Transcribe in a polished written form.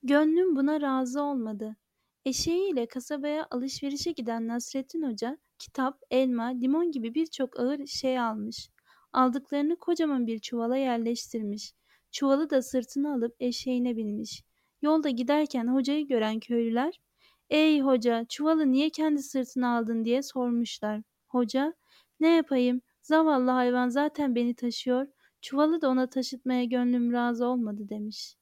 Gönlüm buna razı olmadı. Eşeğiyle kasabaya alışverişe giden Nasrettin Hoca, kitap, elma, limon gibi birçok ağır şey almış. Aldıklarını kocaman bir çuvala yerleştirmiş. Çuvalı da sırtına alıp eşeğine binmiş. Yolda giderken hocayı gören köylüler, "Ey hoca, çuvalı niye kendi sırtına aldın?" diye sormuşlar. Hoca, "Ne yapayım? Zavallı hayvan zaten beni taşıyor. Çuvalı da ona taşıtmaya gönlüm razı olmadı." demiş.